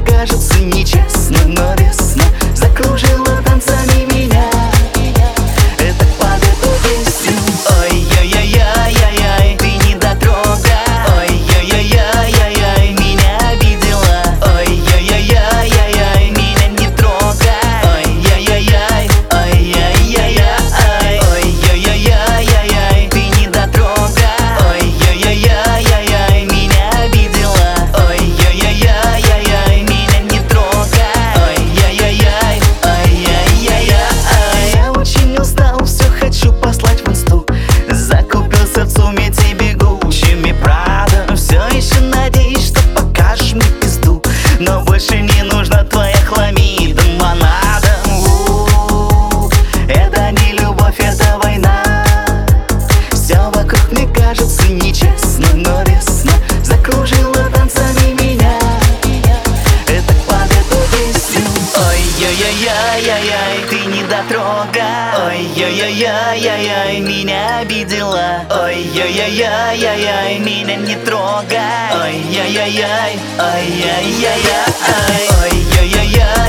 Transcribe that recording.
кажется нечестно, но весна закружила танцами меня. Это под эту песню. Ой-ой-ой-ой-ой, ты недотрога. Ой-ой-ой-ой-ой, меня обидела. Ой-ой-ой-ой-ой, меня не трогай. Ой-ой-ой-ой, ой-ой-ой-ой, ой-ой-ой-ой-ой, ты недотрога. Ой-ой-ой-ой-ой, меня обидела. Ой-ой-ой-ой-ой, меня не трогай. Ой-ой-ой-ой, ой-ой-ой-ой. Я очень устал, все хочу послать в инсту. Закупился в ЦУМе тебе Гуччи, Прада. Все еще надеюсь, что покажешь мне пизду, но больше не нужна твоя хламида, монада. Это не любовь, это война. Все вокруг мне кажется нечестно, но весна закружила танцами меня. Это под эту песню. Ой-ой-ой-ой-ой, ты недотрога. Ой-ой-ой-ой-ой, меня обидела. Ой-ой-ой-ой-ой, меня не трогай. Ой-ой-ой-ой, ой-ой-ой-ой, ой-ой-ой-ой.